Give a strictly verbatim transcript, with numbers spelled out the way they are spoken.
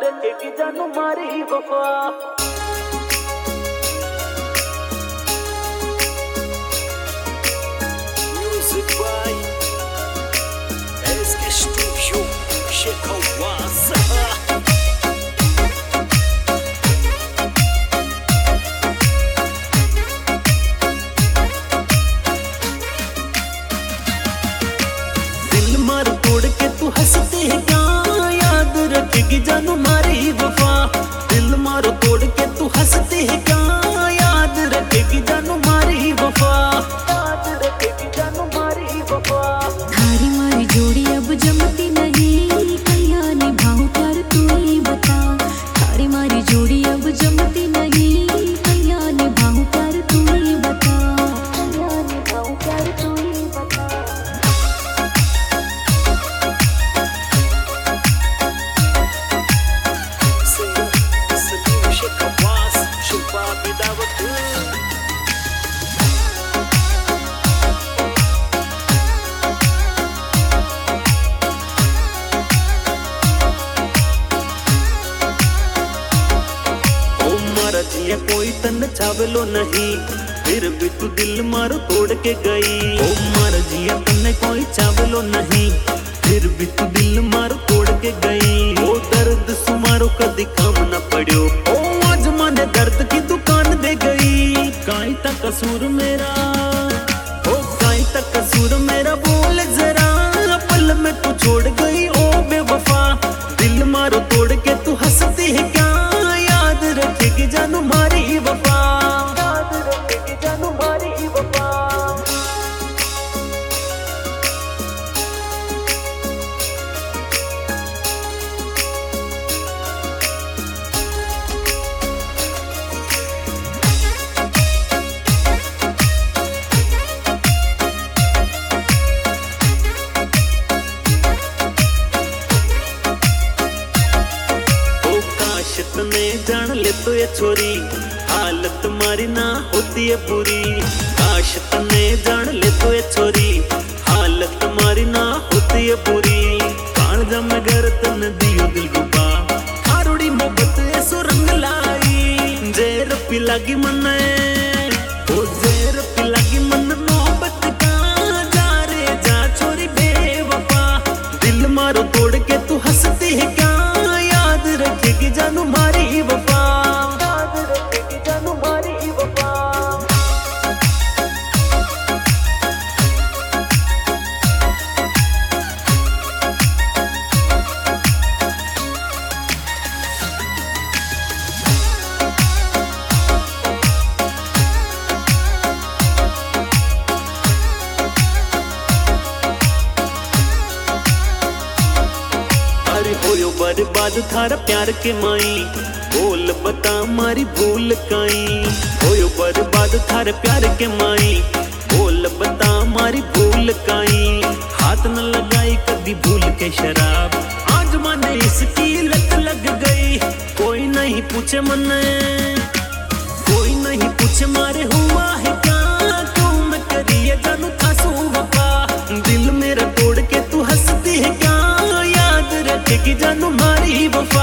रखेगी जानू मारी वफा। Music by S K Studio, Shekawasa. दिल मार तोड़ के तू हंसते है क्या, याद रखेगी जानू मारी वफा। दिल मार तोड़ के तू हंसते है क्या, याद रखेगी जानू मारी वफा। याद रखेगी जानू मारी वफा। थारी मारी जोड़ी अब जमती नहीं, कैया निभाऊं प्यार तू ही बता। थारी मारी जोड़ी अब जमती नहीं, कैया निभाऊं प्यार तू ही बता। कैया निभाऊं प्यार तू ही बता। जिया कोई तन चावलो नहीं, फिर भी तू दिल मारो तोड़ के गई। ओ मार जिया तन्ने कोई चावलो नहीं, फिर भी तू दिल मारो तोड़ के गई। ओ दर्द सुमारो कदी काम न पड़ियो, ओ आज माने दर्द की दुकान दे गई। काई ता कसूर मेरा, ओ काई ता कसूर मेरा, बोल जरा पल में तू छोड़ गई ओ बेवफा। दिल मारो तोड़ के तू हंसती है क्या, याद रखेगी जानू मारी वफा। याद रखेगी जानू मारी वफा। तने जान ले तो ये छोरी, हालत मारी ना होती है बुरी। काश तने जान ले तो ये छोरी, हालत मारी ना होती है बुरी। कान जम घर तन दियो दिल गुबा, हारोड़ी मोहब्बत ऐसो रंग लाई। जेर पी लागी मन, ओ जेर पी लागी मन मोहब्बत का। जा रे जा छोरी बेवफा। दिल मारो तोड़ के तू हंसती है क्या, याद रखेगी जानू मारी वफा। याद रखेगी जानू मारी वफा। अरे होयो बर्बाद थारा प्यार के माई, बोल बता मारी भूल काई। होयो बर्बाद थारे प्यार के माई, बोल बता मारी भूल काई। हाथ न लगाई कभी भूल के शराब, आज माने इसकी लत लग गई। कोई नहीं पूछे मन, कोई नहीं पूछे मारे हुआ है क्या, क्यों मैं करिए जानू थासू वफा। दिल मेरा तोड़ के तू हंसती है क्या, याद रखेगी जानू मारी वफा।